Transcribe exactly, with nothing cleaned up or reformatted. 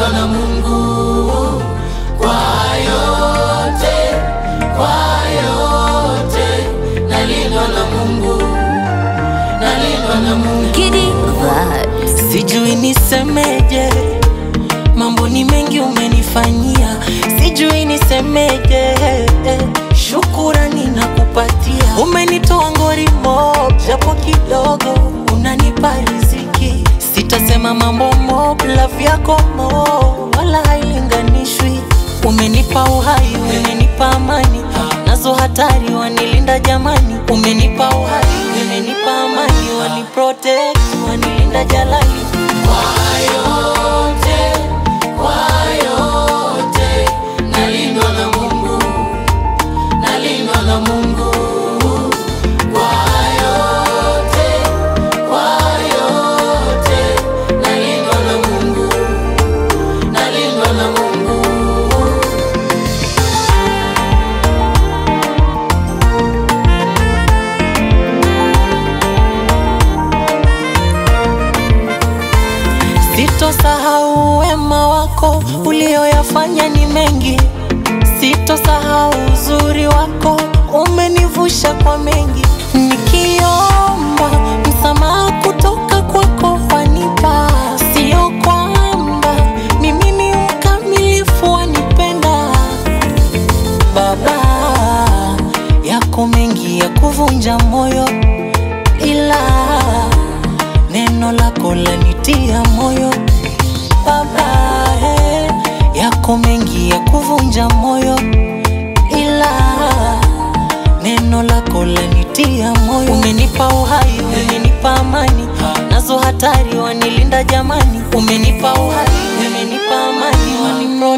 nalindwa na Mungu kwa yote, kwa yote, nalindwa na Mungu, nalindwa na Mungu. Giddy vibes. Sijui nisemeje, mambo ni mengi umenifanyia, sijui nisemeje, shukurani nakupatia. Umenitoa ngori mob, japo kidogo unanipa riziki. Sitasema mambo mob, love yako mo, wala hailinganishwi. Umenipa uhai, umenipa amani, nazo hatari wanilinda jamani. Umenipa uhai, umenipa amani, waniprotect, wanilinda jalali. Kwa yote, kwa yote, nalindwa na Mungu, nalindwa na Mungu. Kwa yote, kwa yote, nalindwa na Mungu, nalindwa na Mungu. Sitosahau wema wako, ulioyafanya ni mengi. Sitosahau uzuri wako, umenivusha kwa mengi. Nikiomba msamaha kutoka kwako wanipa. Sio kwamba mimi ni mkamilifu, wanipenda. Baba, yako mengi ya kuvunja moyo, ila neno lako lanitia moyo. Baba, he, yako mengi ya kuvunja moyo, ila neno lako lanitia moyo. Umenipa uhai, umenipa amani, nazo hatari wanilinda jamani. Umenipa uhai, umenipa amani, wanipro